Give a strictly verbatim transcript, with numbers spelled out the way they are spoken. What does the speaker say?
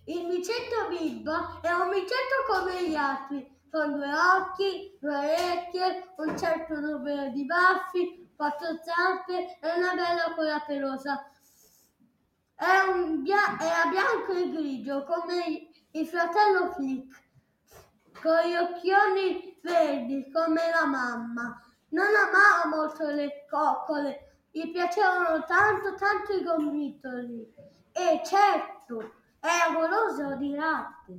Il micetto Bibbo è un micetto come gli altri, con due occhi, due orecchie, un certo numero di baffi, quattro zampe e una bella coda pelosa. È, un bia- era bianco e grigio come il fratello Flick, con gli occhioni verdi come la mamma. Non amava molto le coccole, gli piacevano tanto tanto i gomitoli e certo era goloso di latte.